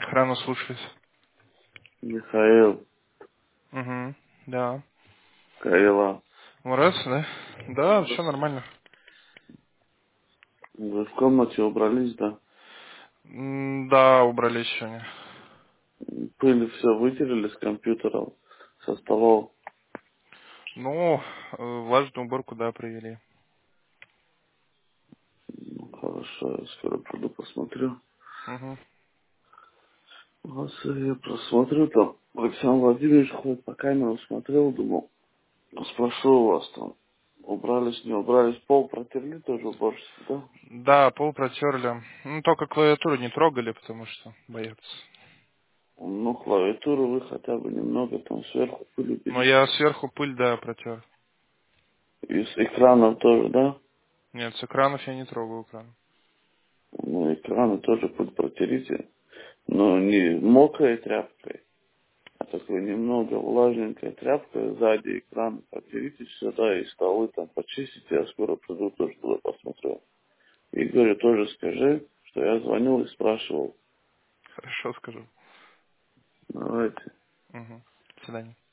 Рано слушаюсь. Михаил, Угу. Да. Каила, Раз, да? Да, все нормально. вы в комнате убрались, да? Да, убрались сегодня. Пыль все вытерли с компьютера, со столов. Ну, влажную уборку, да, провели. Ну, хорошо, я скоро приду посмотрю. Угу. Вот я просмотрю там. Александр Владимирович ходит по камерам, смотрел, думал, спрошу у вас там. Убрались, не убрались, пол протерли тоже уборщица, да? Да, пол протерли. Ну, только клавиатуру не трогали, потому что боятся. Ну, клавиатуру вы хотя бы немного там сверху пыль Но уберите. я сверху пыль, да, протер. И с экранов тоже, да? Нет, с экранов я не трогаю экран. Ну, экраны тоже пыль протерите. Но не мокрой тряпкой, а такой немного влажненькой тряпкой сзади экрана протерите сюда и столы там почистите, я скоро приду, тоже туда посмотрю. Игорю тоже скажи, что я звонил и спрашивал. Хорошо скажу. Давайте. Угу. До свидания.